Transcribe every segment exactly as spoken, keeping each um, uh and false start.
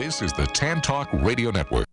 This is the Tan Talk Radio Network.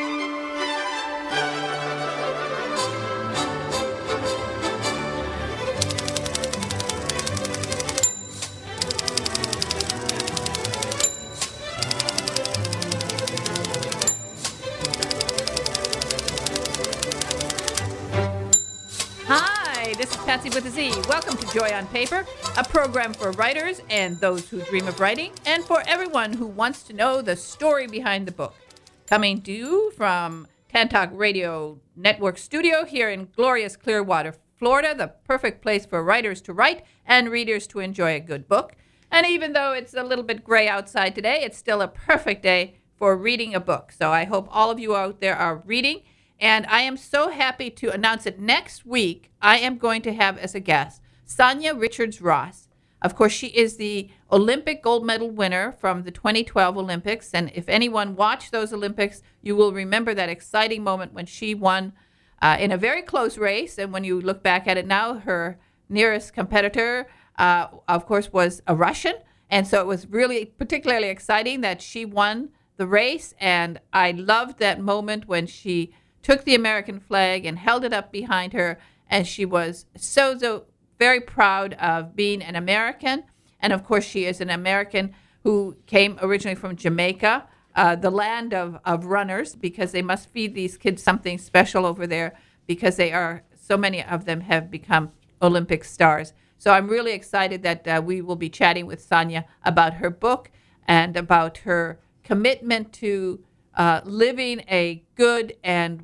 Patsy with a Z. Welcome to Joy on Paper, a program for writers and those who dream of writing, and for everyone who wants to know the story behind the book. Coming to you from Tan Talk Radio Network Studio here in glorious Clearwater, Florida, the perfect place for writers to write and readers to enjoy a good book. And even though it's a little bit gray outside today, it's still a perfect day for reading a book. So I hope all of you out there are reading. And I am so happy to announce that next week I am going to have as a guest Sanya Richards-Ross. Of course, she is the Olympic gold medal winner from the twenty twelve Olympics. And if anyone watched those Olympics, you will remember that exciting moment when she won uh, in a very close race. And when you look back at it now, her nearest competitor, uh, of course, was a Russian. And so it was really particularly exciting that she won the race. And I loved that moment when she took the American flag and held it up behind her, and she was so, so very proud of being an American. And, of course, she is an American who came originally from Jamaica, uh, the land of, of runners, because they must feed these kids something special over there because they are, so many of them have become Olympic stars. So I'm really excited that uh, we will be chatting with Sanya about her book and about her commitment to uh, living a good and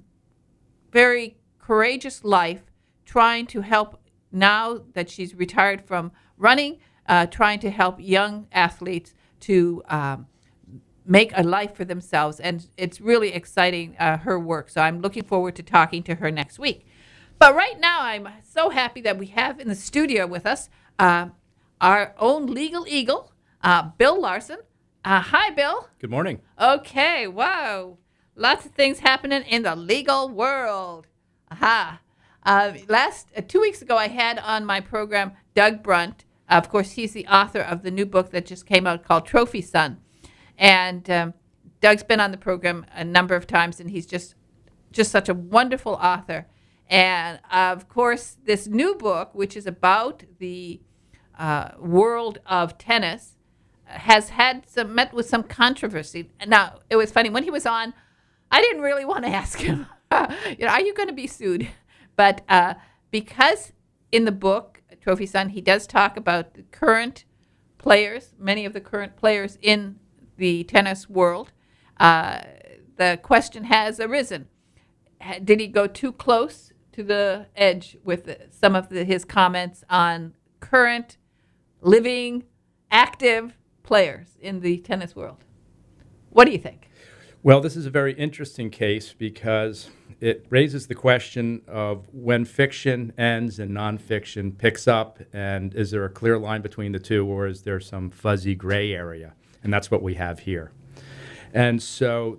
very courageous life, trying to help, now that she's retired from running, uh, trying to help young athletes to um, make a life for themselves. And it's really exciting, uh, her work. So I'm looking forward to talking to her next week. But right now, I'm so happy that we have in the studio with us uh, our own legal eagle, uh, Bill Larson. Uh, hi, Bill. Good morning. Okay, wow. Lots of things happening in the legal world. Aha. Uh, last uh, two weeks ago, I had on my program Doug Brunt. Of course, he's the author of the new book that just came out called Trophy Son. And um, Doug's been on the program a number of times, and he's just just such a wonderful author. And, of course, this new book, which is about the uh, world of tennis, has had some met with some controversy. Now, it was funny. When he was on, I didn't really want to ask him, you know, are you going to be sued? But uh, because in the book, Trophy Son, he does talk about the current players, many of the current players in the tennis world, uh, the question has arisen. Did he go too close to the edge with the, some of the, his comments on current, living, active players in the tennis world? What do you think? Well, this is a very interesting case because it raises the question of when fiction ends and nonfiction picks up, and is there a clear line between the two, or is there some fuzzy gray area? And that's what we have here. And so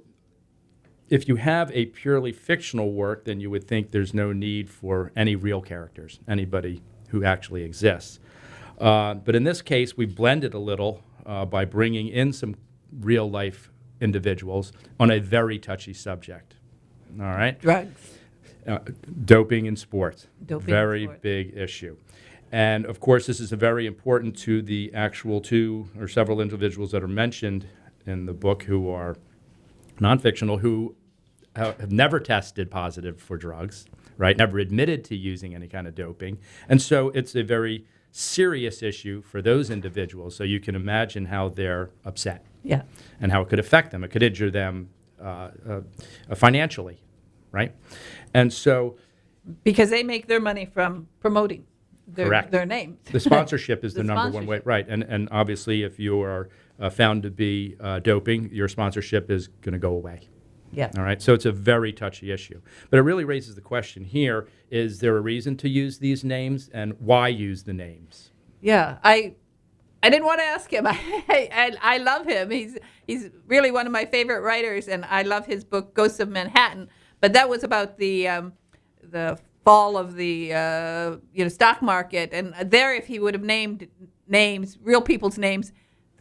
if you have a purely fictional work, then you would think there's no need for any real characters, anybody who actually exists. Uh, but in this case, we blended a little uh, by bringing in some real-life individuals on a very touchy subject. All right? Drugs. Uh, doping in sports. Doping very in sport. Big issue. And, of course, this is a very important to the actual two or several individuals that are mentioned in the book who are non-fictional, who have never tested positive for drugs, right? Never admitted to using any kind of doping. And so it's a very serious issue for those individuals. So you can imagine how they're upset. Yeah. And how it could affect them. It could injure them uh, uh, financially, right? And so... Because they make their money from promoting their, correct. their name. The sponsorship is the, the number one way. Right. And, and obviously, if you are uh, found to be uh, doping, your sponsorship is going to go away. Yeah. All right. So it's a very touchy issue. But it really raises the question here, is there a reason to use these names, and why use the names? Yeah. I... I didn't want to ask him. I, I I love him. He's he's really one of my favorite writers, and I love his book Ghosts of Manhattan. But that was about the um, the fall of the uh, you know stock market, and there, if he would have named names, real people's names,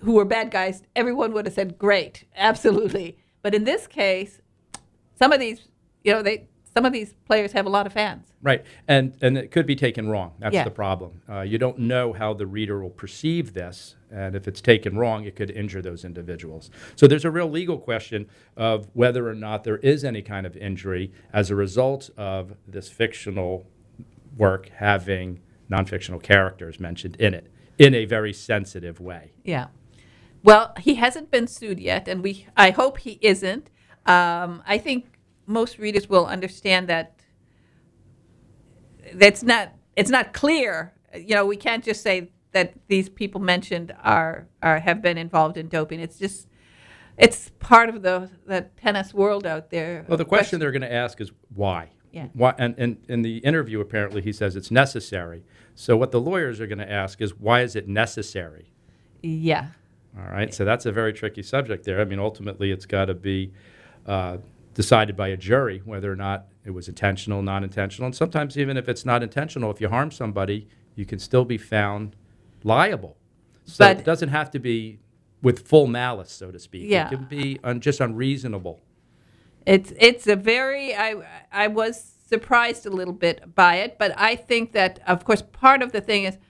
who were bad guys, everyone would have said, great, absolutely. But in this case, some of these, you know, they some of these players have a lot of fans. Right, and and it could be taken wrong. That's Yeah. the problem. Uh, you don't know how the reader will perceive this, and if it's taken wrong, it could injure those individuals. So there's a real legal question of whether or not there is any kind of injury as a result of this fictional work having non-fictional characters mentioned in it in a very sensitive way. Yeah. Well, he hasn't been sued yet, and we I hope he isn't. Um, I think most readers will understand that that's not it's not clear. You know, we can't just say that these people mentioned are are have been involved in doping. It's just it's part of the the tennis world out there. Well, the question they're going to ask is why. Yeah. Why? And, and in the interview, apparently, he says it's necessary. So what the lawyers are going to ask is why is it necessary? Yeah. All right. So that's a very tricky subject there. I mean, ultimately, it's got to be uh, decided by a jury whether or not it was intentional, non-intentional. And sometimes even if it's not intentional, if you harm somebody, you can still be found liable. So But- it doesn't have to be with full malice, so to speak. Yeah. It can be un- just unreasonable. It's it's a very I I was surprised a little bit by it, but I think that of course part of the thing is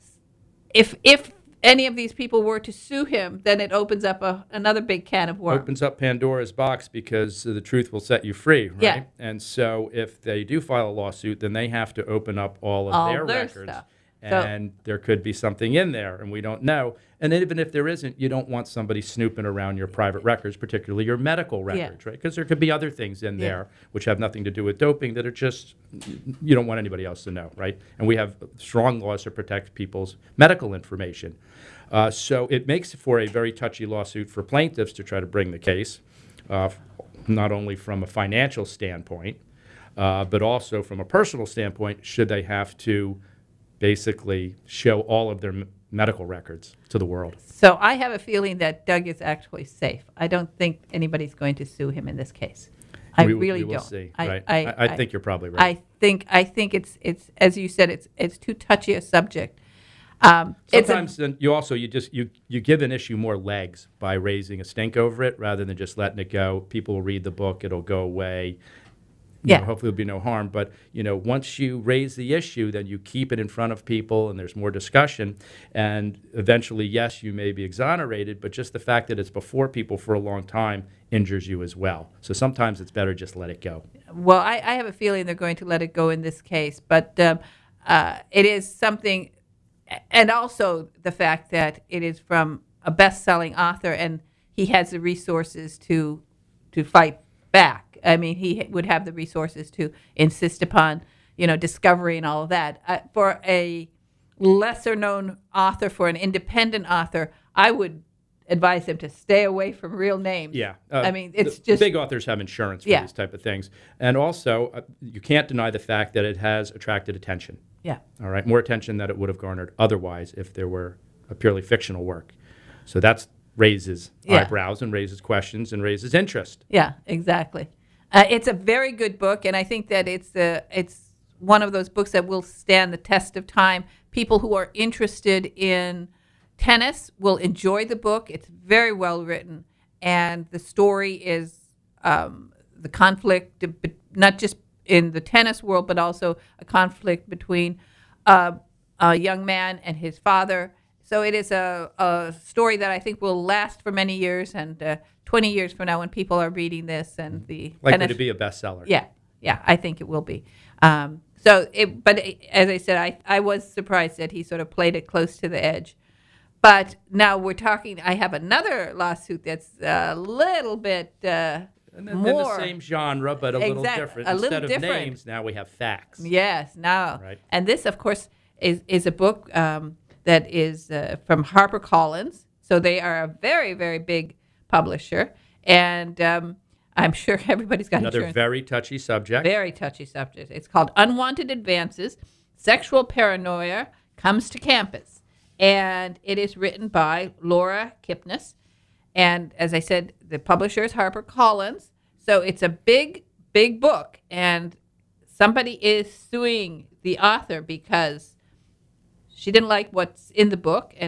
if if any of these people were to sue him, then it opens up a, another big can of worms. Opens up Pandora's box because the truth will set you free, right? Yeah. And so if they do file a lawsuit, then they have to open up all of All their, their records. stuff. So- And there could be something in there, and we don't know. And even if there isn't, you don't want somebody snooping around your private records, particularly your medical records, right? Because there could be other things in Yeah. there which have nothing to do with doping that are just, you don't want anybody else to know, right? And we have strong laws to protect people's medical information. Uh, so it makes for a very touchy lawsuit for plaintiffs to try to bring the case, uh, not only from a financial standpoint, uh, but also from a personal standpoint, should they have to basically show all of their m- medical records to the world. So I have a feeling that Doug is actually safe. I don't think anybody's going to sue him in this case. I we, really we will don't. see, I, right? I, I, I think you're probably right. I think I think it's it's as you said it's it's too touchy a subject. Um, it's a- Sometimes then you also you just you you give an issue more legs by raising a stink over it rather than just letting it go. People will read the book, it'll go away. You Yeah. know, hopefully there'll be no harm. But you know, once you raise the issue, then you keep it in front of people, and there's more discussion. And eventually, yes, you may be exonerated, but just the fact that it's before people for a long time injures you as well. So sometimes it's better just let it go. Well, I, I have a feeling they're going to let it go in this case, but um, uh, it is something, and also the fact that it is from a best-selling author, and he has the resources to to fight back. I mean, he would have the resources to insist upon, you know, discovery and all of that. Uh, for a lesser-known author, for an independent author, I would advise him to stay away from real names. Yeah. Uh, I mean, it's the, just the big authors have insurance for Yeah. these type of things. And also, uh, you can't deny the fact that it has attracted attention. yeah. All right, more attention than it would have garnered otherwise if there were a purely fictional work. So that raises Yeah. eyebrows and raises questions and raises interest. Yeah, exactly. Uh, it's a very good book, and I think that it's a, it's one of those books that will stand the test of time. People who are interested in tennis will enjoy the book. It's very well written, and the story is um, the conflict, be- not just in the tennis world, but also a conflict between uh, a young man and his father. So it is a, a story that I think will last for many years, and uh, twenty years from now when people are reading this and the Likely tennis- to be a bestseller. yeah, yeah, I think it will be. Um, so, it, but it, as I said, I, I was surprised that he sort of played it close to the edge. But now we're talking, I have another lawsuit that's a little bit uh, And then, more. then the same genre, but a little Exact- different. a little Instead of different. names, now we have facts. Yes, now. Right. And this, of course, is, is a book um, that is uh, from HarperCollins. So they are a very, very big publisher. And um, I'm sure everybody's got Another insurance. very touchy subject. Very touchy subject. It's called Unwanted Advances, Sexual Paranoia Comes to Campus. And it is written by Laura Kipnis. And as I said, the publisher is HarperCollins. So it's a big, big book. And somebody is suing the author because she didn't like what's in the book. And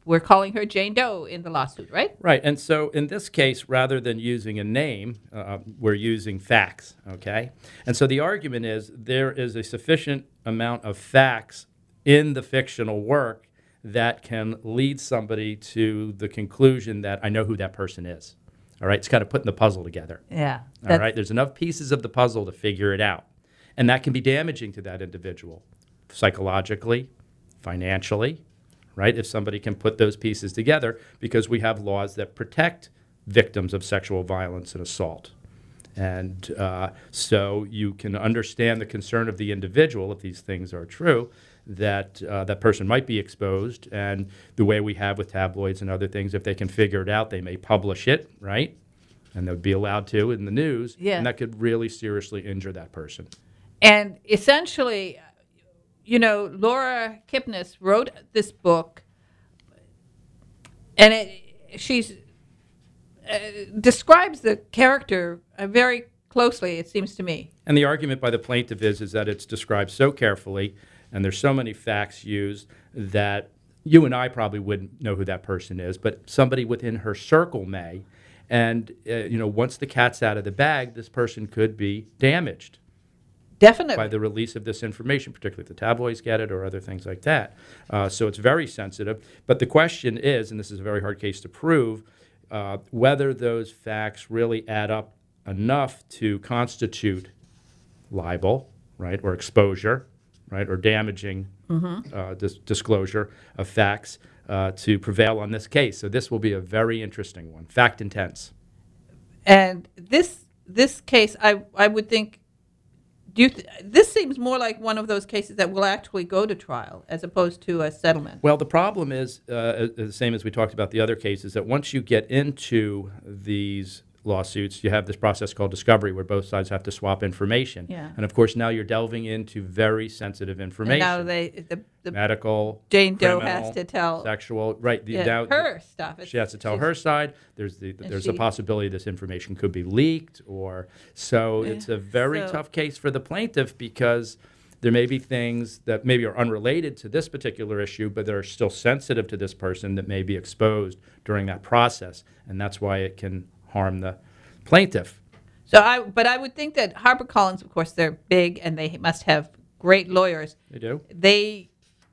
we're calling her Jane Doe in the lawsuit, right? Right. And so in this case, rather than using a name, uh, we're using facts, okay? And so the argument is there is a sufficient amount of facts in the fictional work that can lead somebody to the conclusion that I know who that person is. All right? It's kind of putting the puzzle together. Yeah. All right? There's enough pieces of the puzzle to figure it out. And that can be damaging to that individual, psychologically, financially, right? If somebody can put those pieces together, because we have laws that protect victims of sexual violence and assault. And uh, so you can understand the concern of the individual, if these things are true, that uh, that person might be exposed. And the way we have with tabloids and other things, if they can figure it out, they may publish it, right? And they'd be allowed to in the news. Yeah. And that could really seriously injure that person. And essentially, you know, Laura Kipnis wrote this book, and it, she's uh, describes the character uh, very closely, it seems to me. And the argument by the plaintiff is, is that it's described so carefully, and there's so many facts used that you and I probably wouldn't know who that person is, but somebody within her circle may. And, uh, you know, once the cat's out of the bag, this person could be damaged. Definitely. By the release of this information, particularly if the tabloids get it or other things like that. Uh, so it's very sensitive. But the question is, and this is a very hard case to prove, uh, whether those facts really add up enough to constitute libel, right, or exposure, right, or damaging mm-hmm. uh, dis- disclosure of facts uh, to prevail on this case. So this will be a very interesting one, fact intense. And this this case, I I would think. Do you th- this seems more like one of those cases that will actually go to trial as opposed to a settlement. Well, the problem is uh, the same as we talked about the other cases, that once you get into these lawsuits, you have this process called discovery where both sides have to swap information. Yeah. And, of course, now you're delving into very sensitive information. And now they, the, the medical, Jane Doe criminal, has to tell sexual, right. The, yeah, now, her stuff. It's, she has to tell her side. There's the there's she, a possibility this information could be leaked, or so it's a very so, tough case for the plaintiff, because there may be things that maybe are unrelated to this particular issue, but that are still sensitive to this person that may be exposed during that process, and that's why it can harm the plaintiff. So I, but I would think that HarperCollins, of course, they're big and they must have great lawyers. They do. They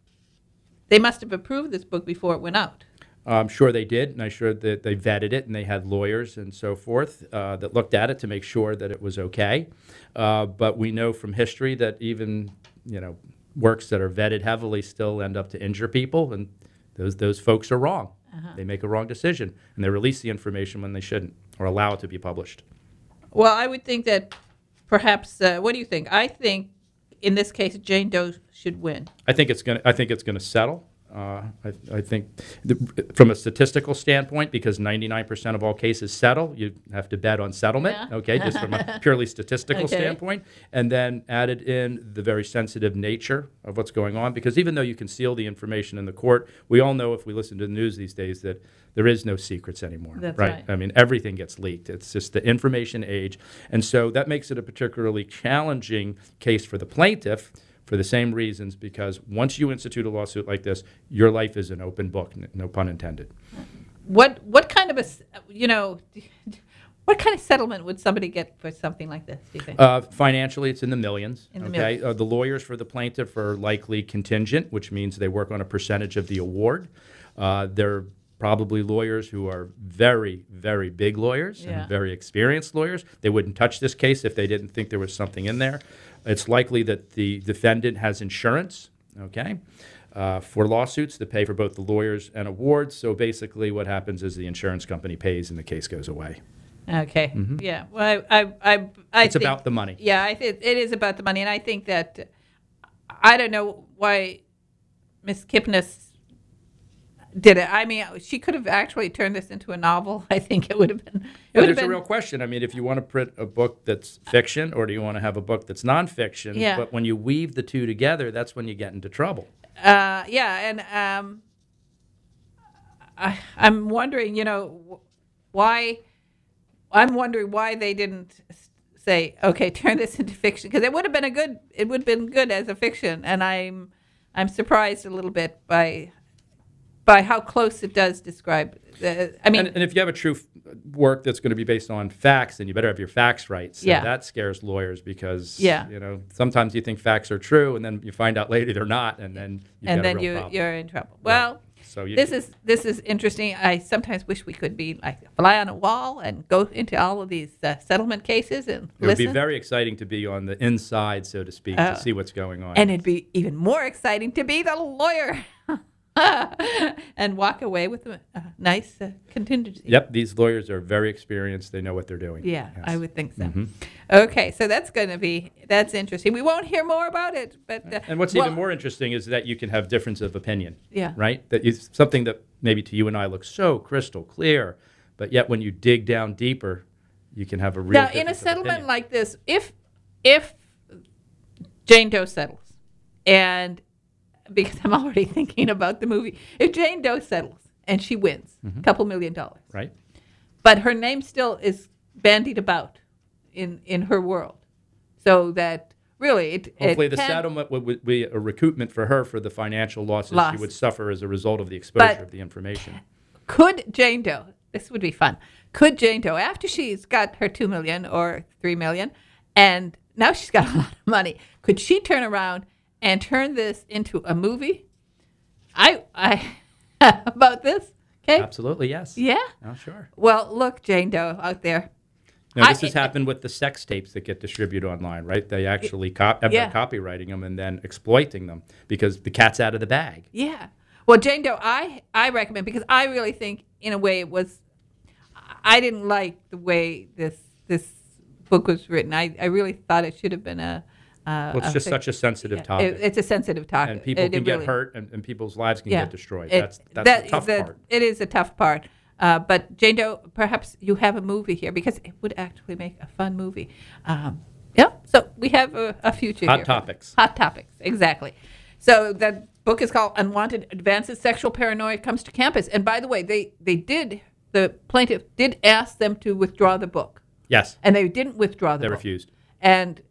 they must have approved this book before it went out. I'm sure they did, and I'm sure that they vetted it, and they had lawyers and so forth uh, that looked at it to make sure that it was okay. Uh, but we know from history that even, you know, works that are vetted heavily still end up to injure people, and those those folks are wrong. Uh-huh. They make a wrong decision, and they release the information when they shouldn't, or allow it to be published. Well, I would think that perhaps. Uh, what do you think? I think in this case, Jane Doe should win. I think it's going. I think it's going to settle. Uh, I, I think the, from a statistical standpoint, because ninety-nine percent of all cases settle, you have to bet on settlement, yeah. okay, just from a purely statistical okay. standpoint. And then added in the very sensitive nature of what's going on, because even though you conceal the information in the court, we all know if we listen to the news these days that there is no secrets anymore. That's right? right. I mean, everything gets leaked. It's just the information age. And so that makes it a particularly challenging case for the plaintiff, for the same reasons, because once you institute a lawsuit like this, your life is an open book, no pun intended. What what kind of a, you know, what kind of settlement would somebody get for something like this, do you think? Uh, financially, it's in the millions. In the okay, millions. Uh, the lawyers for the plaintiff are likely contingent, which means they work on a percentage of the award. Uh, they're probably lawyers who are very, very big lawyers yeah. and very experienced lawyers. They wouldn't touch this case if they didn't think there was something in there. It's likely that the defendant has insurance, okay, uh, for lawsuits that pay for both the lawyers and awards. So basically what happens is the insurance company pays and the case goes away. Okay. Mm-hmm. Yeah. Well, I, I, I, I It's think, about the money. Yeah, I think it is about the money, and I think that I don't know why Miss Kipnis did it. I mean, she could have actually turned this into a novel. I think it would have been. It Yeah, would there's have been, a real question. I mean, if you want to print a book that's fiction, or do you want to have a book that's nonfiction? Yeah. But when you weave the two together, that's when you get into trouble. Uh, yeah, and um, I, I'm wondering, you know, why. I'm wondering why they didn't say, okay, turn this into fiction, because it would have been a good. It would have been good as a fiction, and I'm, I'm surprised a little bit by. by how close it does describe. The, I mean, and, and if you have a true f- work that's going to be based on facts, then you better have your facts right. So Yeah. that scares lawyers because Yeah. you know sometimes you think facts are true, and then you find out later they're not, and then you've and got a then real you problem. you're in trouble. Well. So you, This is this is interesting. I sometimes wish we could be like a fly on a wall and go into all of these uh, settlement cases and it would be listen. very exciting to be on the inside, so to speak, Oh. to see what's going on. And it'd be even more exciting to be the lawyer and walk away with a, a nice uh, contingency. Yep, these lawyers are very experienced. They know what they're doing. Yeah, Yes. I would think so. Mhm. Okay, so that's going to be that's interesting. We won't hear more about it, but uh, And what's well, even more interesting is that you can have difference of opinion. Yeah. Right? That is something that maybe to you and I looks so crystal clear, but yet when you dig down deeper, you can have a real now in a difference of settlement opinion. like this, if if Jane Doe settles, and because I'm already thinking about the movie, if Jane Doe settles and she wins a couple million dollars, Right? but her name still is bandied about in in her world, so that really it Hopefully it the can, settlement would, would be a recoupment for her for the financial losses Loss. she would suffer as a result of the exposure But- of the information. Could Jane Doe? This would be fun. Could Jane Doe, after she's got her two million or three million, and now she's got a lot of money, could she turn around and turn this into a movie? I I about this? Okay. Absolutely, yes. Yeah. Oh, sure. Well, look, Jane Doe out there. Now, this I- has happened with the sex tapes that get distributed online, right? They actually cop- have Yeah. their copywriting them and then exploiting them because the cat's out of the bag. Yeah. Well, Jane Doe, I I recommend because I really think in a way it was. I didn't like the way this this book was written. I, I really thought it should have been a. Uh, Well, it's a just fic- such a sensitive yeah, topic. it- it's a sensitive topic, and people It- can it get really- hurt and, and people's lives can Yeah. get destroyed. It- that's that's that- the tough that- part. It is a tough part. Uh, but Jane Doe, perhaps you have a movie here because it would actually make a fun movie. Um, yeah, so we have a, a future Hot here. topics. Hot topics, exactly. So the book is called Unwanted Advances Sexual Paranoia Comes to Campus. And by the way, they, they did, the plaintiff did ask them to withdraw the book. Yes, And they didn't withdraw the they book. refused. And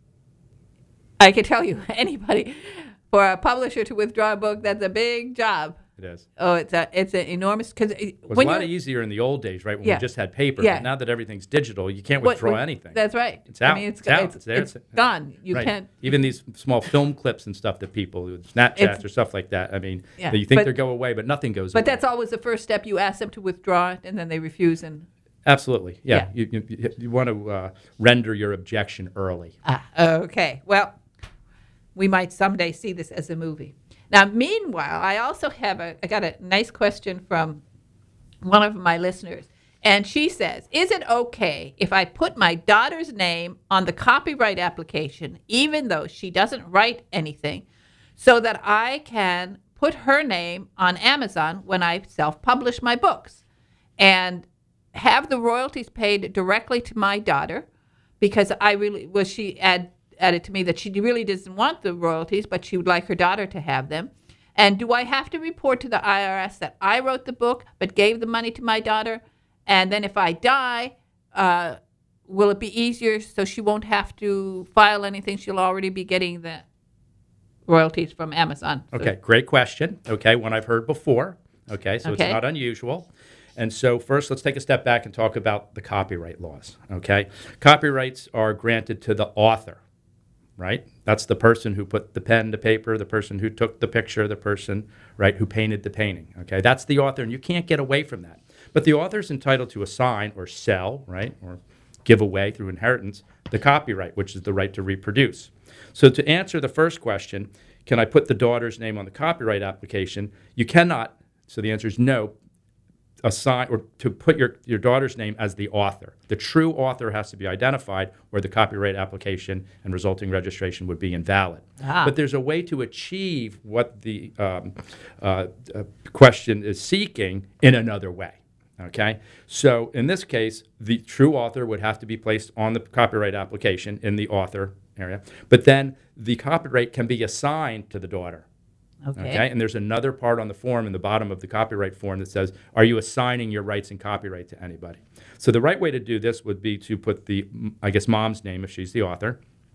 I can tell you, anybody, for a publisher to withdraw a book, that's a big job. It is. Oh, it's a it's an enormous because It was when a lot you easier in the old days, right? When Yeah. we just had paper. Yeah. But now that everything's digital, you can't what- withdraw what- anything. That's right. It's out. I mean, it's, It's out. It's, It's there. it's It's- gone. You Right. can't. Even these small film clips and stuff that people, Snapchats It's- or stuff like that. I mean, Yeah, that you think but- they go away, but nothing goes But away. that's always the first step. You ask them to withdraw it, and then they refuse. And Absolutely. Yeah. Yeah. You, you, you want to uh, render your objection early. ah, okay. Well, we might someday see this as a movie. Now, meanwhile, I also have a. I got a nice question from one of my listeners, and she says, "Is it okay if I put my daughter's name on the copyright application, even though she doesn't write anything, so that I can put her name on Amazon when I self-publish my books, and have the royalties paid directly to my daughter, because I really well she add, added to me that she really doesn't want the royalties, but she would like her daughter to have them. And do I have to report to the I R S that I wrote the book but gave the money to my daughter? And then if I die, uh, will it be easier so she won't have to file anything? She'll already be getting the royalties from Amazon." So- Okay, great question. Okay, one I've heard before. Okay, so Okay. it's not unusual. And so first, let's take a step back and talk about the copyright laws. Okay, copyrights are granted to the author, right? That's the person who put the pen to paper, the person who took the picture, the person, right, who painted the painting. Okay, that's the author, and you can't get away from that. But the author is entitled to assign or sell, right, or give away through inheritance the copyright, which is the right to reproduce. So to answer the first question, can I put the daughter's name on the copyright application? You cannot. So the answer is no. Assign or to put your, your daughter's name as the author. The true author has to be identified, or the copyright application and resulting registration would be invalid. Ah. But there's a way to achieve what the um, uh, uh, question is seeking in another way. Okay, so in this case, the true author would have to be placed on the copyright application in the author area, but then the copyright can be assigned to the daughter. Okay. Okay, and there's another part on the form in the bottom of the copyright form that says, are you assigning your rights and copyright to anybody? So the right way to do this would be to put the, I guess, mom's name if she's the author,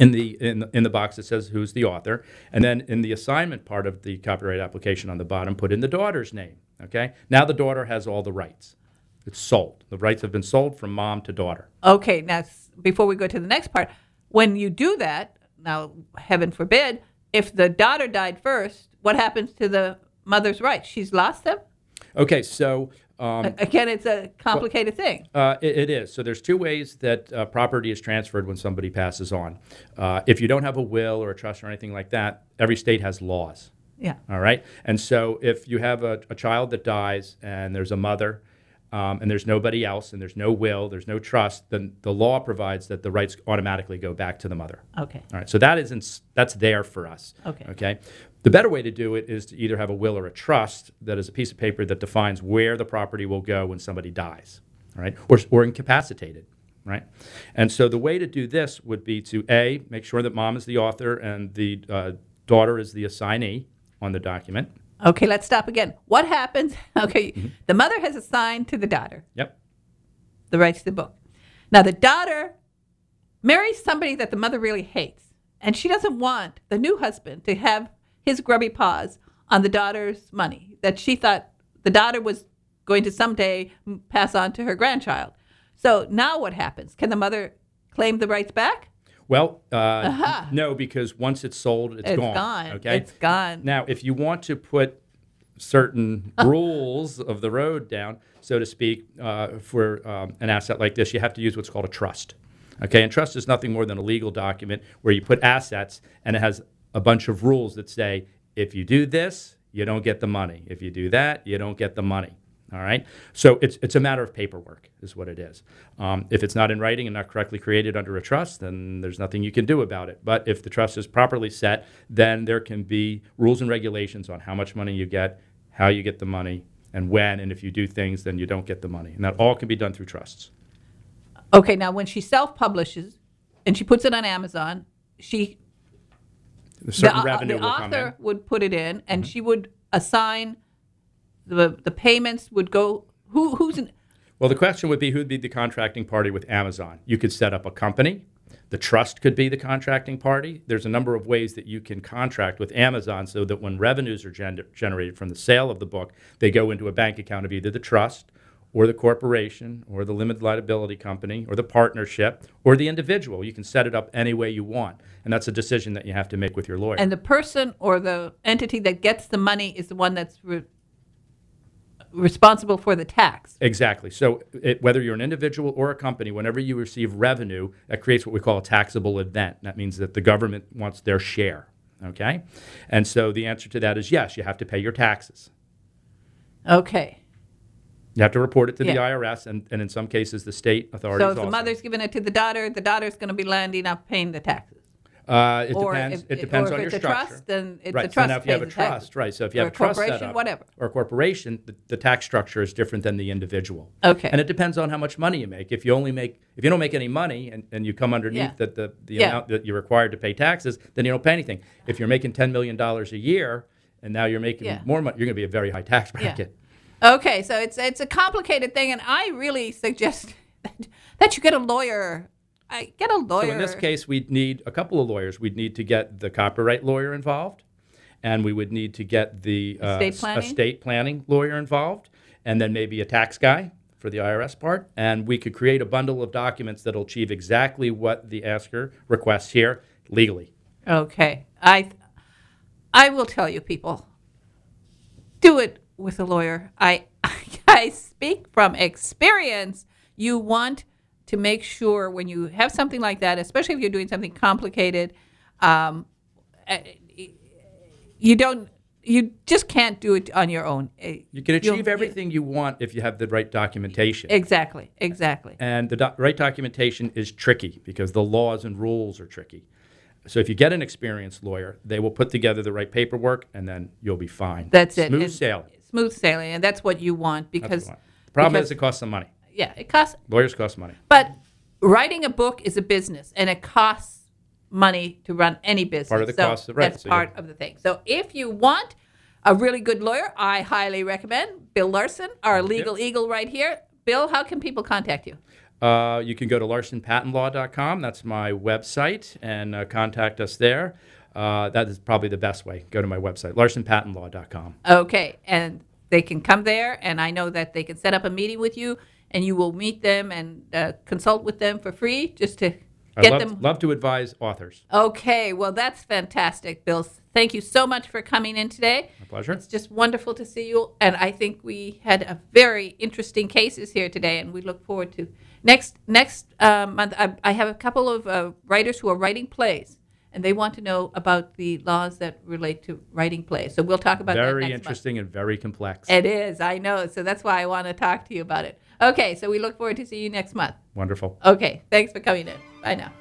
in the in the, in the box it says who's the author, and then in the assignment part of the copyright application on the bottom, put in the daughter's name. Okay, now the daughter has all the rights. It's sold. The rights have been sold from mom to daughter. Okay, now s- before we go to the next part, when you do that, now heaven forbid, if the daughter died first, what happens to the mother's rights? She's lost them? Okay, so um, Again, it's a complicated thing. uh, it, it is. So there's two ways that uh, property is transferred when somebody passes on. Uh, if you don't have a will or a trust or anything like that, every state has laws. Yeah. All right. And so if you have a, a child that dies and there's a mother um, and there's nobody else and there's no will, there's no trust, then the law provides that the rights automatically go back to the mother. Okay. All right. So that isn't, that's there for us. Okay. Okay. The better way to do it is to either have a will or a trust that is a piece of paper that defines where the property will go when somebody dies. All right. Or, or incapacitated. Right. And so the way to do this would be to A, make sure that mom is the author and the uh, daughter is the assignee on the document. Okay, let's stop again. What happens? Okay, mm-hmm. The mother has assigned to the daughter Yep. the rights to the book. Now, the daughter marries somebody that the mother really hates, and she doesn't want the new husband to have his grubby paws on the daughter's money that she thought the daughter was going to someday pass on to her grandchild. So now what happens? Can the mother claim the rights back? Well, uh, Uh-huh. no, because once it's sold, it's, It's gone. gone. Okay, It's gone. Now, if you want to put certain rules of the road down, so to speak, uh, for um, an asset like this, you have to use what's called a trust. Okay, and trust is nothing more than a legal document where you put assets, and it has a bunch of rules that say if you do this, you don't get the money. If you do that, you don't get the money. All right. So it's it's a matter of paperwork, is what it is. Um, if it's not in writing and not correctly created under a trust, then there's nothing you can do about it. But if the trust is properly set, then there can be rules and regulations on how much money you get, how you get the money, and when. And if you do things, then you don't get the money. And that all can be done through trusts. Okay, now when she self-publishes and she puts it on Amazon, she A certain the, revenue the will come in. author would put it in, and she would assign the the payments would go. Who who's in, Well, the question would be who'd be the contracting party with Amazon? You could set up a company. The trust could be the contracting party. There's a number of ways that you can contract with Amazon so that when revenues are gen- generated from the sale of the book, they go into a bank account of either the trust or the corporation or the limited liability company or the partnership or the individual. You can set it up any way you want. And that's a decision that you have to make with your lawyer. and the person or the entity that gets the money is the one that's re- responsible for the tax. Exactly. So it, whether you're an individual or a company, whenever you receive revenue, that creates what we call a taxable event. That means that the government wants their share. Okay? And so the answer to that is yes, you have to pay your taxes. Okay. You have to report it to the Yeah. I R S, and, and in some cases, the state authorities So if the also. mother's giving it to the daughter, the daughter's going to be landing up paying the taxes. Uh, it Or depends. if- it depends or on if your it's a structure. trust, then it's right. the trust So now, if you have a pays the taxes. trust, right? So if you Or have a a trust set corporation, up, whatever. or a corporation, the, the tax structure is different than the individual. Okay. And it depends on how much money you make. If you only make, if you don't make any money, and, and you come underneath Yeah. that the the Yeah. amount that you're required to pay taxes, then you don't pay anything. If you're making ten million dollars a year, and now you're making Yeah. more money, you're going to be a very high tax bracket. Okay, so it's it's a complicated thing, and I really suggest that, that you get a lawyer. I get a lawyer. So in this case, we'd need a couple of lawyers. We'd need to get the copyright lawyer involved, and we would need to get the uh, Estate s- planning? estate planning lawyer involved, and then maybe a tax guy for the I R S part. And we could create a bundle of documents that'll achieve exactly what the asker requests here legally. Okay, I I will tell you, people, do it with a lawyer. I I speak from experience. You want to make sure when you have something like that, especially if you're doing something complicated, um, uh, you don't, you just can't do it on your own. Uh, You can you'll- achieve everything you want if you have the right documentation. Exactly, exactly. And the doc- right documentation is tricky because the laws and rules are tricky. So if you get an experienced lawyer, they will put together the right paperwork, and then you'll be fine. That's it. Smooth And- sailing. Smooth sailing, and that's what you want That's because what I want. The problem because- is it costs some money. yeah, it costs. Lawyers cost money. But writing a book is a business, and it costs money to run any business. Part of the so cost of- right, That's so part you- of the thing. So if you want a really good lawyer, I highly recommend Bill Larson, our legal eagle right here. Bill, how can people contact you? Uh, you can go to larson patent law dot com. That's my website, and uh, contact us there. Uh, that is probably the best way. Go to my website, larson patent law dot com. Okay, and they can come there, and I know that they can set up a meeting with you, and you will meet them and uh, consult with them for free, just to I get love, them. love to advise authors. Okay, well, that's fantastic, Bill. Thank you so much for coming in today. My pleasure. It's just wonderful to see you, and I think we had a very interesting cases here today, and we look forward to next next uh, month. I, I have a couple of uh, writers who are writing plays, and they want to know about the laws that relate to writing plays. So we'll talk about that Very next interesting month. and very complex. It is, I know. So that's why I want to talk to you about it. Okay, so we look forward to seeing you next month. Wonderful. Okay, thanks for coming in. Bye now.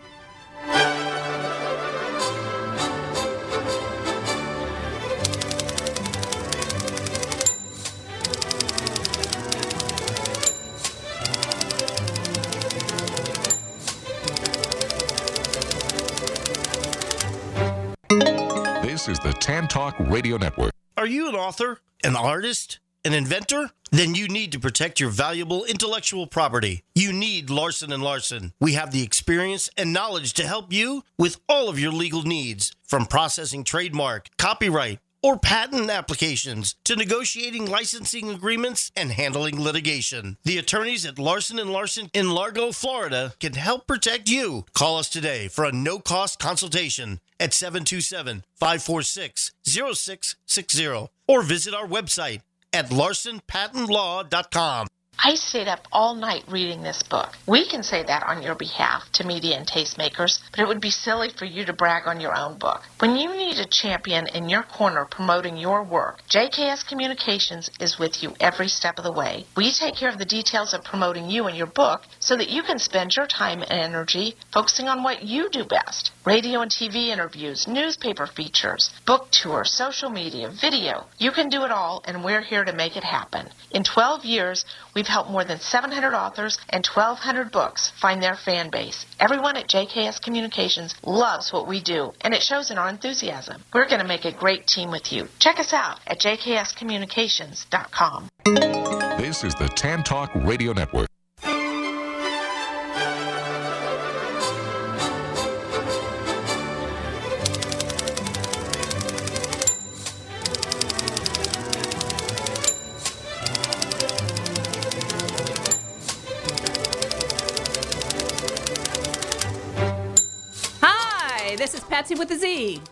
This is the Tan Talk Radio Network. Are you an author, an artist, an inventor? Then you need to protect your valuable intellectual property. You need Larson and Larson. We have the experience and knowledge to help you with all of your legal needs, from processing trademark, copyright, or patent applications to negotiating licensing agreements and handling litigation. The attorneys at Larson and Larson in Largo, Florida can help protect you. Call us today for a no-cost consultation at seven two seven, five four six, zero six six zero or visit our website at larson patent law dot com. I stayed up all night reading this book. We can say that on your behalf to media and tastemakers, but it would be silly for you to brag on your own book. When you need a champion in your corner promoting your work, J K S Communications is with you every step of the way. We take care of the details of promoting you and your book so that you can spend your time and energy focusing on what you do best. Radio and T V interviews, newspaper features, book tours, social media, video. You can do it all, and we're here to make it happen. In twelve years, we've helped more than seven hundred authors and twelve hundred books find their fan base. Everyone at J K S Communications loves what we do, and it shows in our enthusiasm. We're going to make a great team with you. Check us out at j k s communications dot com. This is the Tan Talk Radio Network. This is Patsy with a Z.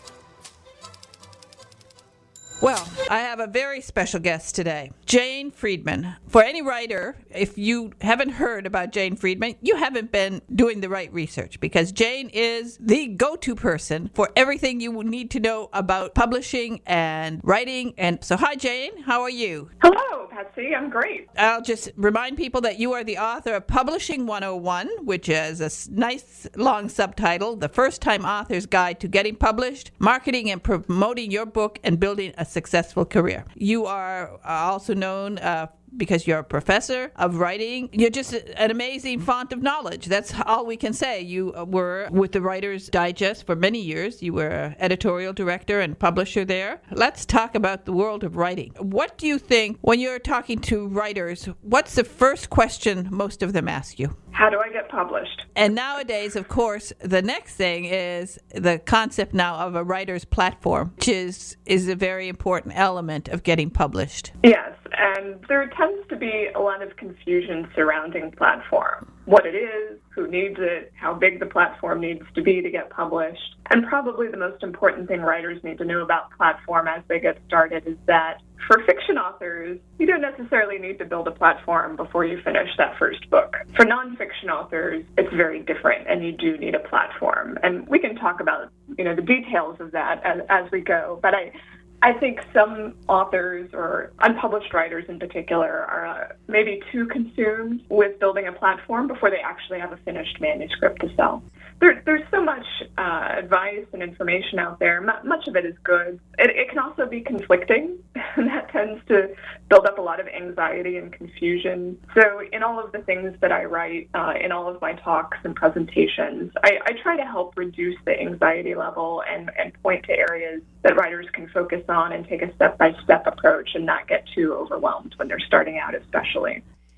Well, I have a very special guest today, Jane Friedman. For any writer, if you haven't heard about Jane Friedman, you haven't been doing the right research, because Jane is the go-to person for everything you need to know about publishing and writing. And so, hi, Jane. How are you? Hello, Patsy. I'm great. I'll just remind people that you are the author of Publishing one oh one, which is a nice long subtitle, The First-Time Author's Guide to Getting Published, Marketing and Promoting Your Book, and Building a Successful Career. You are also known uh, because you're a professor of writing. You're just an amazing font of knowledge. That's all we can say. You were with the Writer's Digest for many years. You were editorial director and publisher there. Let's talk about the world of writing. What do you think when you're talking to writers, what's the first question most of them ask you? How do I get published? And nowadays, of course, the next thing is the concept now of a writer's platform, which is, is a very important element of getting published. Yes, and there tends to be a lot of confusion surrounding platform. What it is, who needs it, how big the platform needs to be to get published. And probably the most important thing writers need to know about platform as they get started is that for fiction authors, you don't necessarily need to build a platform before you finish that first book. For nonfiction authors, it's very different, and you do need a platform. And we can talk about, you know, the details of that as, as we go. But I, I think some authors, or unpublished writers in particular, are uh, maybe too consumed with building a platform before they actually have a finished manuscript to sell. There, there's so much uh, advice and information out there. M- much of it is good. It, it can also be conflicting, and that tends to build up a lot of anxiety and confusion. So in all of the things that I write, uh, in all of my talks and presentations, I, I try to help reduce the anxiety level and, and point to areas that writers can focus on and take a step-by-step approach and not get too overwhelmed when they're starting out especially.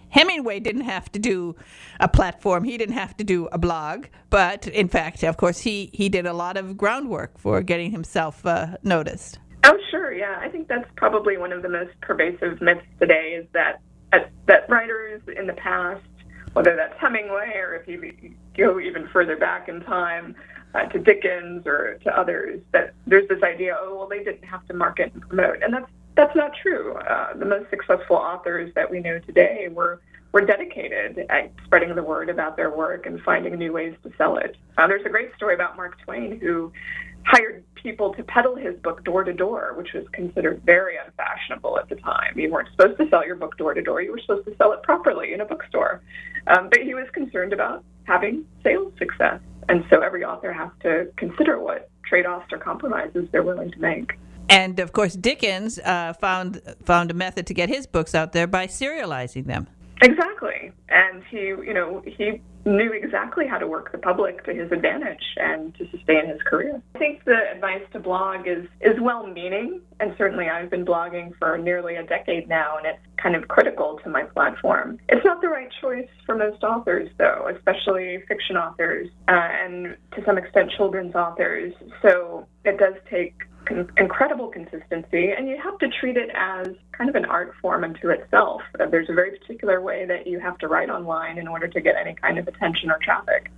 Hemingway didn't have to do a platform. He didn't have to do a blog. But in fact, of course, he, he did a lot of groundwork for getting himself uh, noticed. Oh, sure, yeah. I think that's probably one of the most pervasive myths today is that uh, that writers in the past, whether that's Hemingway or if you go even further back in time uh, to Dickens or to others, that there's this idea, oh, well, they didn't have to market and promote. And that's that's not true. Uh, the most successful authors that we know today were were dedicated at spreading the word about their work and finding new ways to sell it. Uh, there's a great story about Mark Twain, who hired people to peddle his book door to door, which was considered very unfashionable at the time. You weren't supposed to sell your book door to door. You were supposed to sell it properly in a bookstore. Um, but he was concerned about having sales success. And so every author has to consider what trade-offs or compromises they're willing to make. And, of course, Dickens uh, found found a method to get his books out there by serializing them. Exactly. And he, you know, he knew exactly how to work the public to his advantage and to sustain his career. I think the advice to blog is, is well-meaning, and certainly I've been blogging for nearly a decade now, and it's kind of critical to my platform. It's not the right choice for most authors, though, especially fiction authors uh, and to some extent children's authors. So it does take incredible consistency, and you have to treat it as kind of an art form unto itself. There's a very particular way that you have to write online in order to get any kind of attention or traffic.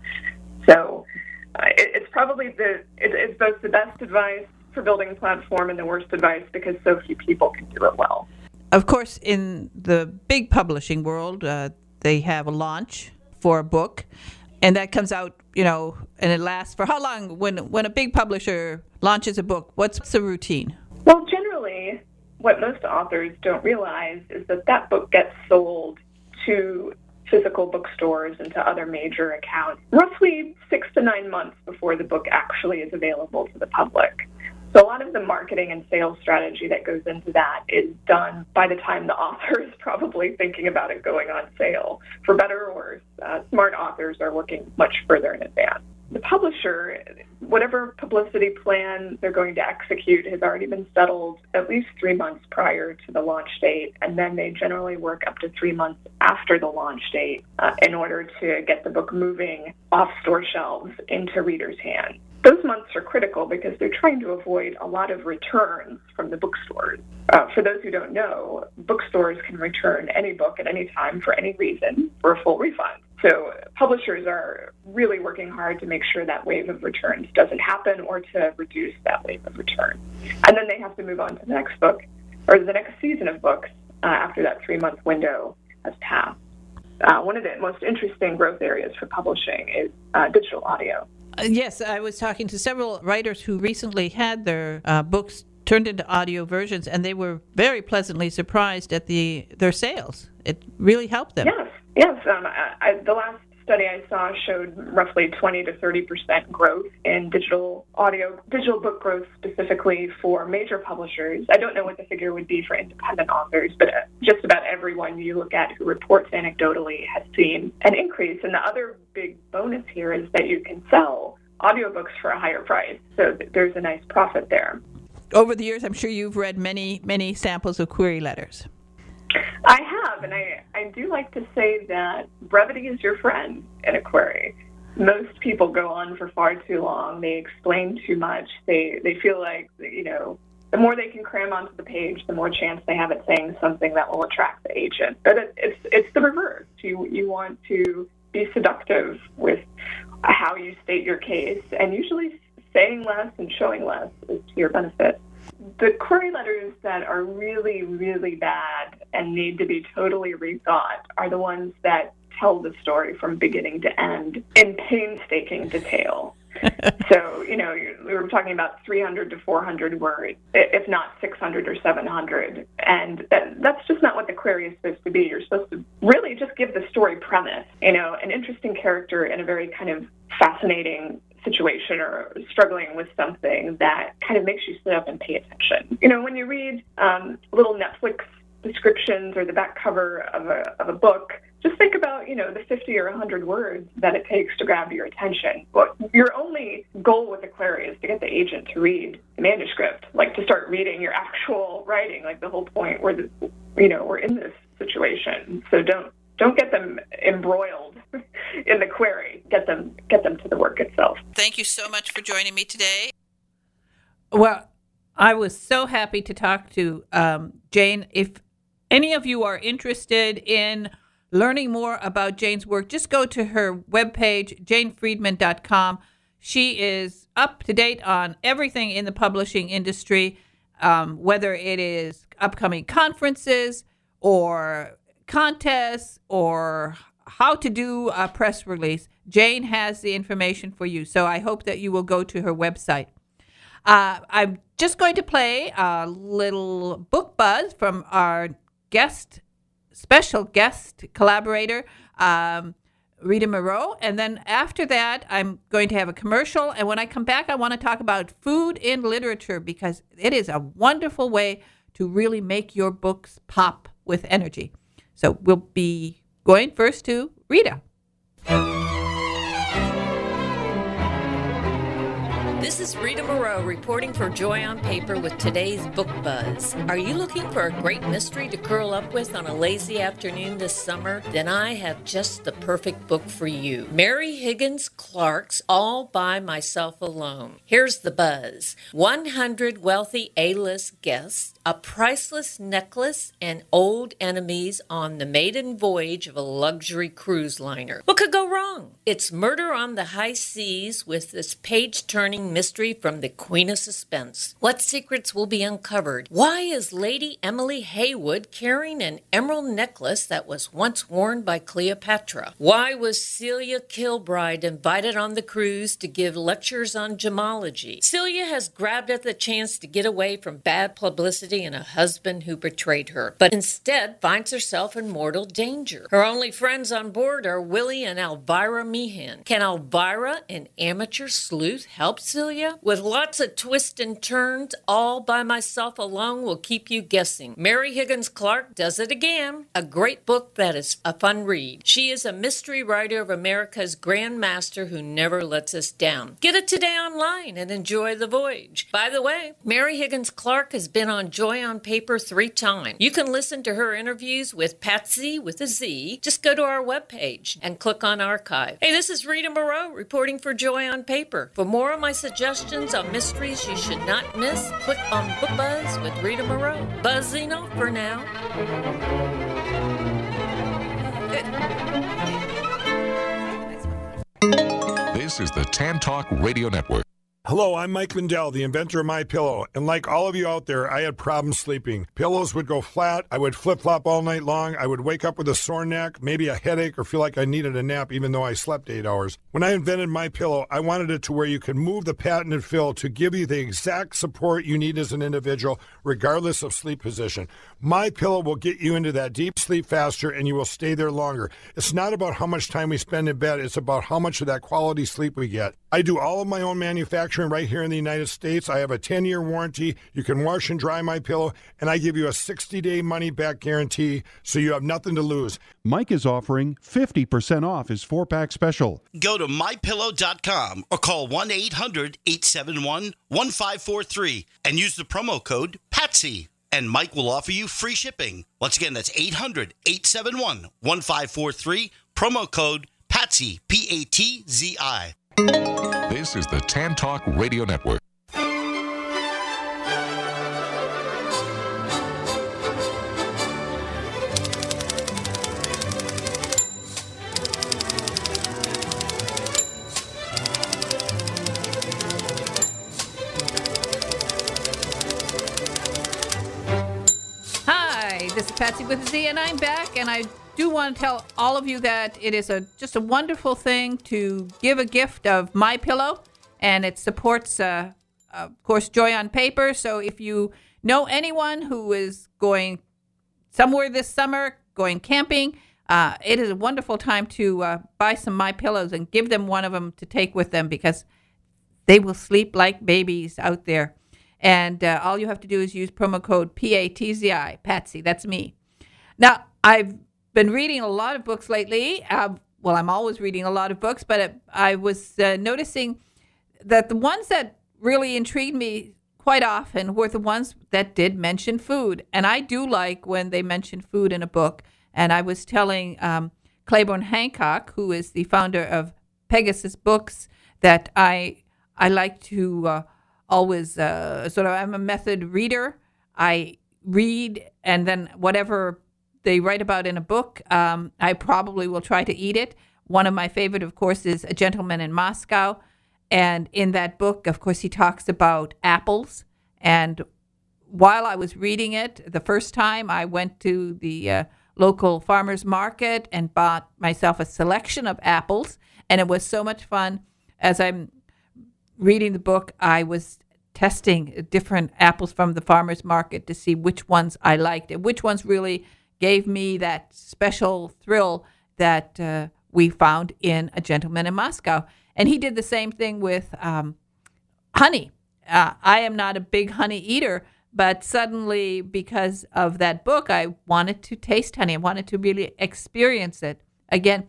So uh, it, it's probably the it, it's both the best advice for building a platform and the worst advice because so few people can do it well. Of course, in the big publishing world, uh, they have a launch for a book, and that comes out, you know, and it lasts for how long? When when a big publisher launches a book, what's the routine? Well, generally, what most authors don't realize is that that book gets sold to physical bookstores and to other major accounts roughly six to nine months before the book actually is available to the public. So a lot of the marketing and sales strategy that goes into that is done by the time the author is probably thinking about it going on sale. For better or worse, uh, smart authors are working much further in advance. The publisher, whatever publicity plan they're going to execute has already been settled at least three months prior to the launch date, and then they generally work up to three months after the launch date uh, in order to get the book moving off store shelves into readers' hands. Those months are critical because they're trying to avoid a lot of returns from the bookstores. Uh, for those who don't know, bookstores can return any book at any time for any reason for a full refund. So publishers are really working hard to make sure that wave of returns doesn't happen or to reduce that wave of return. And then they have to move on to the next book or the next season of books uh, after that three-month window has passed. Uh, one of the most interesting growth areas for publishing is uh, digital audio. Uh, yes, I was talking to several writers who recently had their uh, books turned into audio versions, and they were very pleasantly surprised at the their sales. It really helped them. Yes, yes. Um, I, I, the last study I saw showed roughly twenty to thirty percent growth in digital audio, digital book growth specifically for major publishers. I don't know what the figure would be for independent authors, but just about everyone you look at who reports anecdotally has seen an increase. And the other big bonus here is that you can sell audiobooks for a higher price, so there's a nice profit there. Over the years, I'm sure you've read many, many samples of query letters. I have, and I, I do like to say that brevity is your friend in a query. Most people go on for far too long. They explain too much. They they feel like, you know, the more they can cram onto the page, the more chance they have at saying something that will attract the agent. But it, it's it's the reverse. You you want to be seductive with how you state your case, and usually saying less and showing less is to your benefit. The query letters that are really, really bad and need to be totally rethought are the ones that tell the story from beginning to end in painstaking detail. So, you know, we were talking about three hundred to four hundred words, if not six hundred or seven hundred. And that, that's just not what the query is supposed to be. You're supposed to really just give the story premise, you know, an interesting character in a very kind of fascinating situation or struggling with something that kind of makes you sit up and pay attention. You know, when you read um, little Netflix descriptions or the back cover of a of a book, just think about, you know, the fifty or one hundred words that it takes to grab your attention. But your only goal with the query is to get the agent to read the manuscript, like to start reading your actual writing, like the whole point where, the, you know, we're in this situation. So don't Don't get them embroiled in the query. Get them get them to the work itself. Thank you so much for joining me today. Well, I was so happy to talk to um, Jane. If any of you are interested in learning more about Jane's work, just go to her webpage, jane friedman dot com. She is up to date on everything in the publishing industry, um, whether it is upcoming conferences or contests or how to do a press release. Jane has the information for you, so I hope that you will go to her website. Uh, I'm just going to play a little book buzz from our guest, special guest collaborator, um, Rita Moreau. And then after that, I'm going to have a commercial. And when I come back, I want to talk about food in literature, because it is a wonderful way to really make your books pop with energy. So we'll be going first to Rita. This is Rita Moreau reporting for Joy on Paper with today's Book Buzz. Are you looking for a great mystery to curl up with on a lazy afternoon this summer? Then I have just the perfect book for you. Mary Higgins Clark's All by Myself Alone. Here's the buzz. one hundred wealthy A-list guests, a priceless necklace, and old enemies on the maiden voyage of a luxury cruise liner. What could go wrong? It's murder on the high seas with this page-turning mystery from the Queen of Suspense. What secrets will be uncovered? Why is Lady Emily Haywood carrying an emerald necklace that was once worn by Cleopatra? Why was Celia Kilbride invited on the cruise to give lectures on gemology? Celia has grabbed at the chance to get away from bad publicity and a husband who betrayed her, but instead finds herself in mortal danger. Her only friends on board are Willie and Elvira Meehan. Can Elvira, an amateur sleuth, help Celia? With lots of twists and turns, All by Myself Alone will keep you guessing. Mary Higgins Clark does it again. A great book that is a fun read. She is a mystery writer of America's Grand Master who never lets us down. Get it today online and enjoy the voyage. By the way, Mary Higgins Clark has been on Joy on Paper three times. You can listen to her interviews with Patsy with a Z. Just go to our webpage and click on archive. Hey, this is Rita Moreau reporting for Joy on Paper. For more of my suggestions on mysteries you should not miss, click on Book Buzz with Rita Moreau. Buzzing off for now. This is the Tan Talk Radio Network. Hello, I'm Mike Lindell, the inventor of MyPillow, and like all of you out there, I had problems sleeping. Pillows would go flat, I would flip-flop all night long, I would wake up with a sore neck, maybe a headache, or feel like I needed a nap even though I slept eight hours. When I invented MyPillow, I wanted it to where you can move the patented fill to give you the exact support you need as an individual, regardless of sleep position. MyPillow will get you into that deep sleep faster, and you will stay there longer. It's not about how much time we spend in bed, it's about how much of that quality sleep we get. I do all of my own manufacturing right here in the United States. I have a ten-year warranty. You can wash and dry MyPillow, and I give you a sixty-day money-back guarantee, so you have nothing to lose. Mike is offering fifty percent off his four-pack special. Go to my pillow dot com or call one eight hundred eight seven one one five four three and use the promo code PATSY, and Mike will offer you free shipping. Once again, that's eight hundred eight seven one one five four three, promo code PATSY, P A T Z I. This is the Tan Talk Radio Network. Hi, this is Patsy with a Z, and I'm back, and I do want to tell all of you that it is a just a wonderful thing to give a gift of MyPillow, and it supports, uh, of course, Joy on Paper. So if you know anyone who is going somewhere this summer, going camping, uh, it is a wonderful time to uh, buy some MyPillows and give them one of them to take with them, because they will sleep like babies out there. And uh, all you have to do is use promo code P A T Z I, Patsy. That's me. Now, I've been reading a lot of books lately. Uh, well, I'm always reading a lot of books, but it, I was uh, noticing that the ones that really intrigued me quite often were the ones that did mention food. And I do like when they mention food in a book. And I was telling um, Claiborne Hancock, who is the founder of Pegasus Books, that I I like to uh, always uh, sort of, I'm a method reader. I read, and then whatever they write about in a book, um, I probably will try to eat it. One of my favorite, of course, is A Gentleman in Moscow. And in that book, of course, he talks about apples. And while I was reading it, the first time I went to the uh, local farmer's market and bought myself a selection of apples. And it was so much fun. As I'm reading the book, I was testing different apples from the farmer's market to see which ones I liked and which ones really gave me that special thrill that uh, we found in A Gentleman in Moscow. And he did the same thing with um, honey. Uh, I am not a big honey eater, but suddenly, because of that book, I wanted to taste honey. I wanted to really experience it. Again,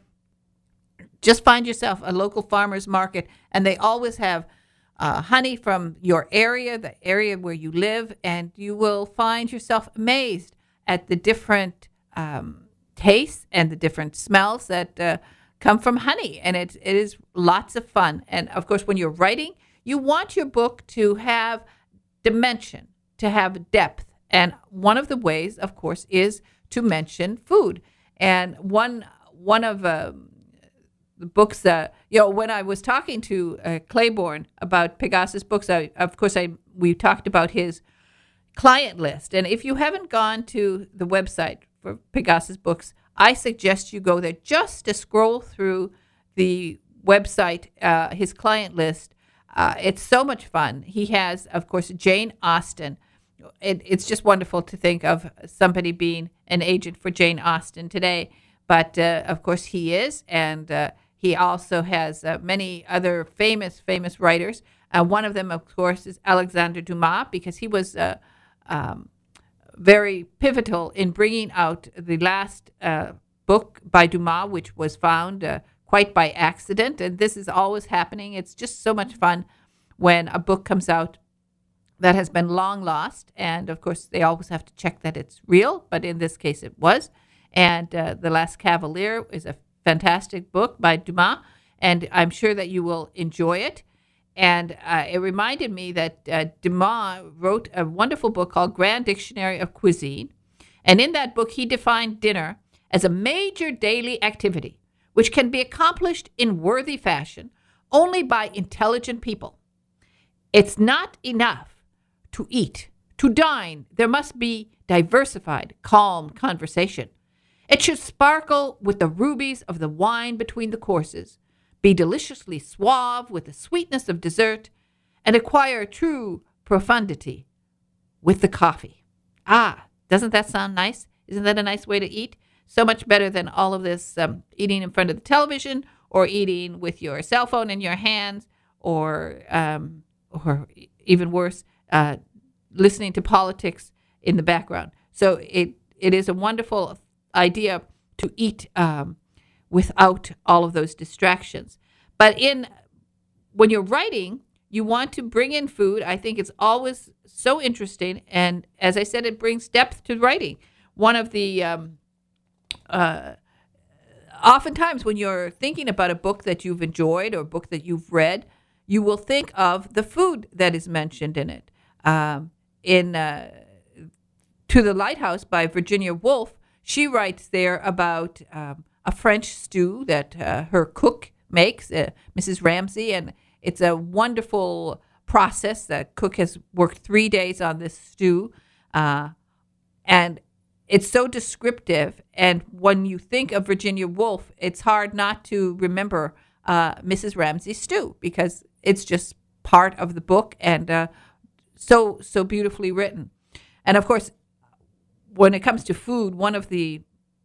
just find yourself a local farmer's market, and they always have uh, honey from your area, the area where you live, and you will find yourself amazed at the different um, tastes and the different smells that uh, come from honey. And it, it is lots of fun. And, of course, when you're writing, you want your book to have dimension, to have depth. And one of the ways, of course, is to mention food. And one one of uh, the books that, you know, when I was talking to uh, Claiborne about Pegasus Books, I, of course, I we talked about his client list. And if you haven't gone to the website for Pegasus Books, I suggest you go there just to scroll through the website, uh, his client list. Uh, it's so much fun. He has, of course, Jane Austen. It, it's just wonderful to think of somebody being an agent for Jane Austen today. But, uh, of course, he is. And uh, he also has uh, many other famous, famous writers. Uh, one of them, of course, is Alexandre Dumas, because he was uh, um, very pivotal in bringing out the last uh, book by Dumas, which was found uh, quite by accident. And this is always happening. It's just so much fun when a book comes out that has been long lost. And, of course, they always have to check that it's real. But in this case, it was. And uh, The Last Cavalier is a fantastic book by Dumas. And I'm sure that you will enjoy it. And uh, it reminded me that uh, Dumas wrote a wonderful book called Grand Dictionary of Cuisine. And in that book, he defined dinner as a major daily activity, which can be accomplished in worthy fashion only by intelligent people. It's not enough to eat. To dine, there must be diversified, calm conversation. It should sparkle with the rubies of the wine between the courses, be deliciously suave with the sweetness of dessert, and acquire true profundity with the coffee. Ah, doesn't that sound nice? Isn't that a nice way to eat? So much better than all of this um, eating in front of the television or eating with your cell phone in your hands or, um, or even worse, uh, listening to politics in the background. So it it is a wonderful idea to eat um, without all of those distractions. But in when you're writing, you want to bring in food. I think it's always so interesting. And as I said, it brings depth to writing. One of the, um, uh, oftentimes when you're thinking about a book that you've enjoyed or a book that you've read, you will think of the food that is mentioned in it. Um, in uh, To the Lighthouse by Virginia Woolf, she writes there about um, a French stew that uh, her cook makes, uh, Missus Ramsay, and it's a wonderful process. The cook has worked three days on this stew, uh, and it's so descriptive. And when you think of Virginia Woolf, it's hard not to remember uh, Missus Ramsay's stew because it's just part of the book and uh, so so beautifully written. And of course, when it comes to food, one of the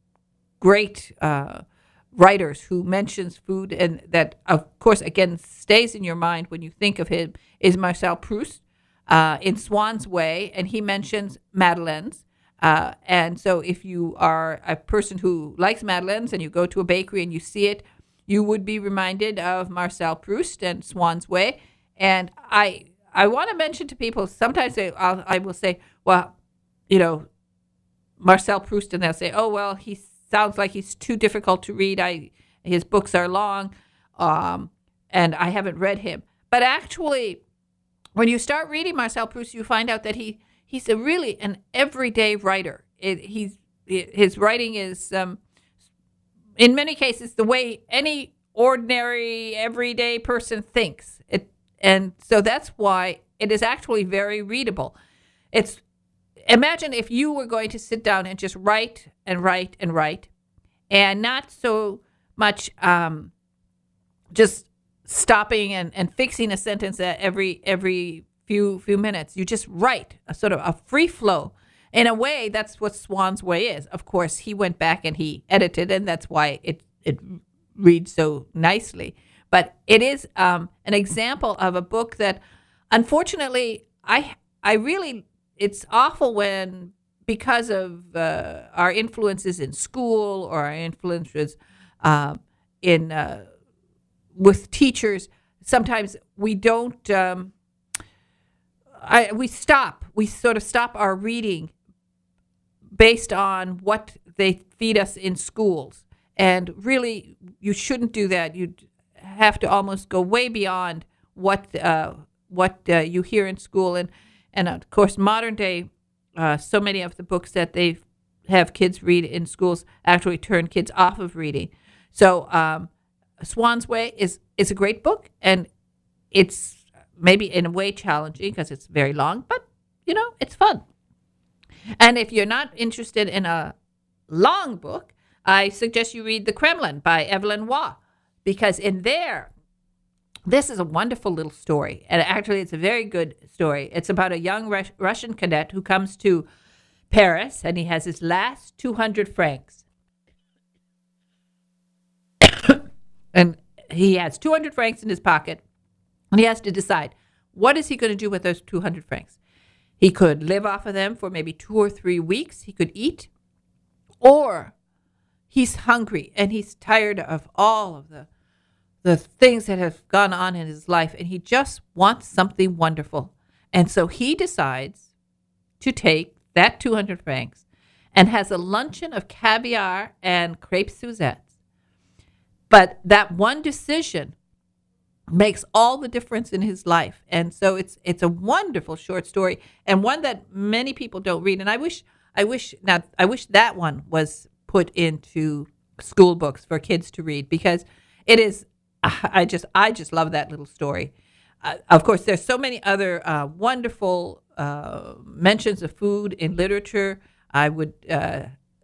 great uh, writers who mentions food and that, of course, again, stays in your mind when you think of him is Marcel Proust uh, in Swann's Way, and he mentions madeleines. Uh, and so if you are a person who likes madeleines and you go to a bakery and you see it, you would be reminded of Marcel Proust and Swann's Way. And I I want to mention to people, sometimes they, I'll, I will say, well, you know, Marcel Proust, and they'll say, oh, well, he sounds like he's too difficult to read. I his books are long, um, and I haven't read him. But actually, when you start reading Marcel Proust, you find out that he he's a really an everyday writer. It, he's his writing is, um, in many cases, the way any ordinary, everyday person thinks. It, and so that's why it is actually very readable. It's imagine if you were going to sit down and just write and write and write, and not so much um, just stopping and, and fixing a sentence at every every few few minutes. You just write a sort of a free flow. In a way, that's what Swann's Way is. Of course, he went back and he edited, and that's why it it reads so nicely. But it is um, an example of a book that, unfortunately, I I really, it's awful when, because of uh, our influences in school or our influences uh, in uh, with teachers, sometimes we don't, um, I, we stop, we sort of stop our reading based on what they feed us in schools. And really, you shouldn't do that. You have to almost go way beyond what uh, what uh, you hear in school. And, and of course, modern day, uh, so many of the books that they have kids read in schools actually turn kids off of reading. So um, Swann's Way is, is a great book, and it's maybe in a way challenging because it's very long, but, you know, it's fun. And if you're not interested in a long book, I suggest you read The Kremlin by Evelyn Waugh, because in there, this is a wonderful little story. And actually, it's a very good story. It's about a young Rus- Russian cadet who comes to Paris, and he has his last two hundred francs. And he has two hundred francs in his pocket, and he has to decide, what is he going to do with those two hundred francs? He could live off of them for maybe two or three weeks. He could eat. Or he's hungry and he's tired of all of the, the things that have gone on in his life, and he just wants something wonderful. And so he decides to take that two hundred francs and has a luncheon of caviar and crepe Suzettes. But that one decision makes all the difference in his life. And so it's it's a wonderful short story, and one that many people don't read. And I wish I wish now I wish that one was put into school books for kids to read, because it is I just I just love that little story. Uh, of course, there's so many other uh, wonderful uh, mentions of food in literature. I would uh,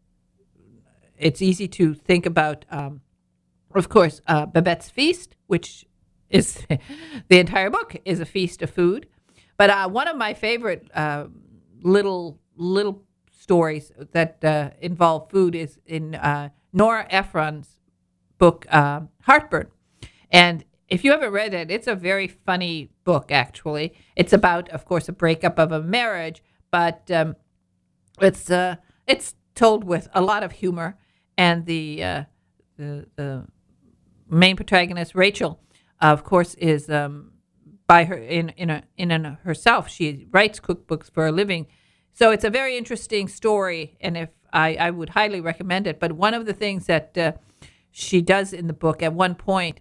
it's easy to think about, um, of course, uh, Babette's Feast, which is the entire book is a feast of food. But uh, one of my favorite uh, little little stories that uh, involve food is in uh, Nora Ephron's book, uh, Heartburn. And if you haven't read it, it's a very funny book, actually. It's about, of course, a breakup of a marriage, but um, it's uh, it's told with a lot of humor. And the uh, the, the main protagonist, Rachel, of course, is um, by her in in a, in a herself. She writes cookbooks for a living, so it's a very interesting story. And if I, I would highly recommend it. But one of the things that uh, she does in the book at one point,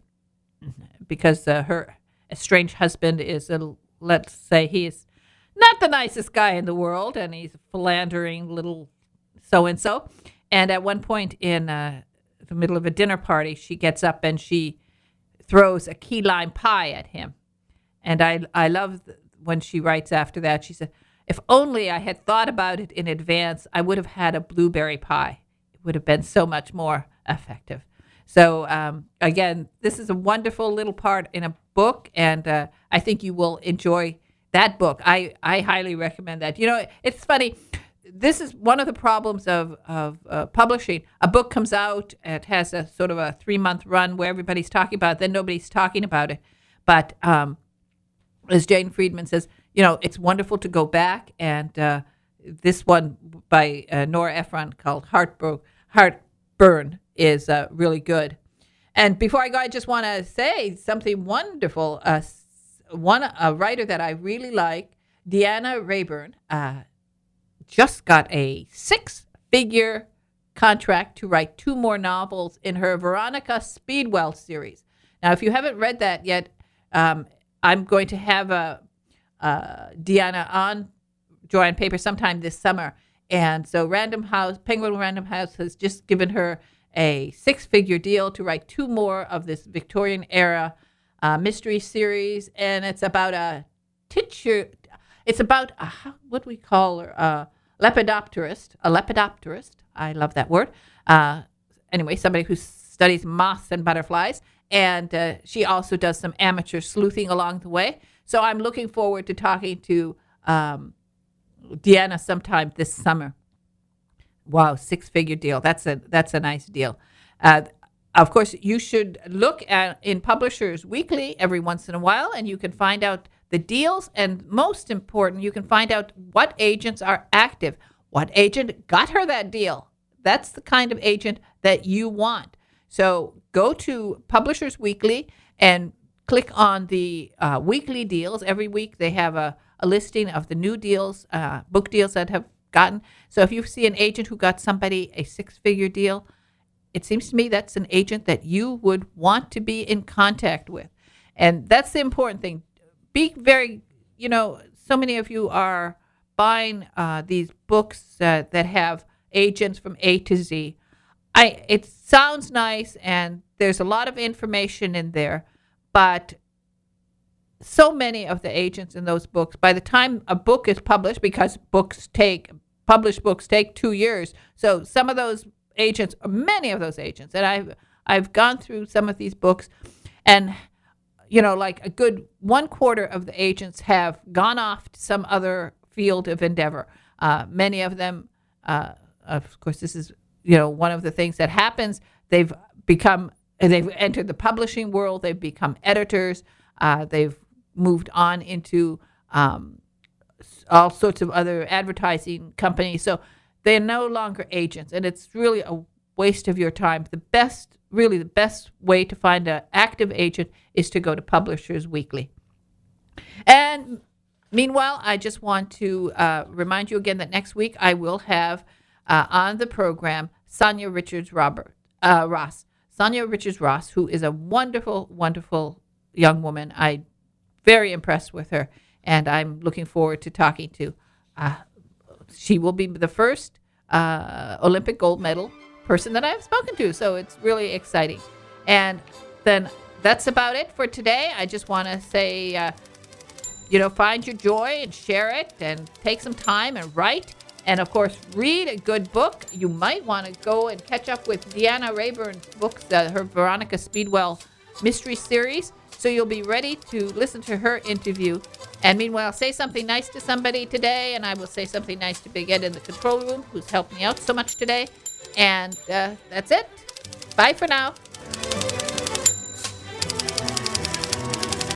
because uh, her estranged husband is a, let's say he is not the nicest guy in the world, and he's a philandering little so and so. And at one point in uh, the middle of a dinner party, she gets up and she throws a key lime pie at him. And I I love when she writes after that, she said, if only I had thought about it in advance, I would have had a blueberry pie. It would have been so much more effective. So um, again, this is a wonderful little part in a book, and uh, I think you will enjoy that book. I, I highly recommend that. You know, it's funny. This is one of the problems of, of uh, publishing. A book comes out, it has a sort of a three-month run where everybody's talking about it, then nobody's talking about it. But um, as Jane Friedman says, you know, it's wonderful to go back, and uh, this one by uh, Nora Ephron called Heartbro- Heartburn is uh, really good. And before I go, I just want to say something wonderful. Uh, one a writer that I really like, Deanna Rayburn, uh, just got a six-figure contract to write two more novels in her Veronica Speedwell series. Now, if you haven't read that yet, um, I'm going to have a, uh, Deanna on Joy on Paper sometime this summer. And so Random House, Penguin Random House has just given her a six-figure deal to write two more of this Victorian-era uh, mystery series. And it's about a titular, it's about, a, what do we call her, uh, lepidopterist, a lepidopterist. I love that word. Uh, anyway, somebody who studies moths and butterflies. And uh, she also does some amateur sleuthing along the way. So I'm looking forward to talking to um, Deanna sometime this summer. Wow, six-figure deal. That's a that's a nice deal. Uh, of course, you should look at in Publishers Weekly every once in a while, and you can find out the deals. And most important, you can find out what agents are active. What agent got her that deal? That's the kind of agent that you want. So go to Publishers Weekly and click on the uh, weekly deals. Every week they have a, a listing of the new deals, uh, book deals that have gotten. So if you see an agent who got somebody a six-figure deal, it seems to me that's an agent that you would want to be in contact with. And that's the important thing. Be very, you know, so many of you are buying uh, these books uh, that have agents from A to Z. I it sounds nice, and there's a lot of information in there, but so many of the agents in those books, by the time a book is published, because books take, published books take two years, so some of those agents, many of those agents, and I've, I've gone through some of these books, and, you know, like a good one quarter of the agents have gone off to some other field of endeavor. Uh, many of them, uh, of course, this is, you know, one of the things that happens, they've become, they've entered the publishing world, they've become editors, uh, they've moved on into um, all sorts of other advertising companies. So they're no longer agents, and it's really a waste of your time. The best, really the best way to find an active agent is to go to Publishers Weekly. And meanwhile, I just want to uh, remind you again that next week I will have uh, on the program Sonia Richards Robert uh, Ross. Sonia Richards Ross, who is a wonderful, wonderful young woman. I'm very impressed with her, and I'm looking forward to talking to. Uh, she will be the first uh, Olympic gold medal person that I've spoken to, so it's really exciting. And then that's about it for today. I just want to say, uh, you know, find your joy and share it, and take some time and write. And, of course, read a good book. You might want to go and catch up with Deanna Rayburn's books, uh, her Veronica Speedwell mystery series, so you'll be ready to listen to her interview. And meanwhile, say something nice to somebody today, and I will say something nice to Big Ed in the control room, who's helped me out so much today. And uh, that's it. Bye for now.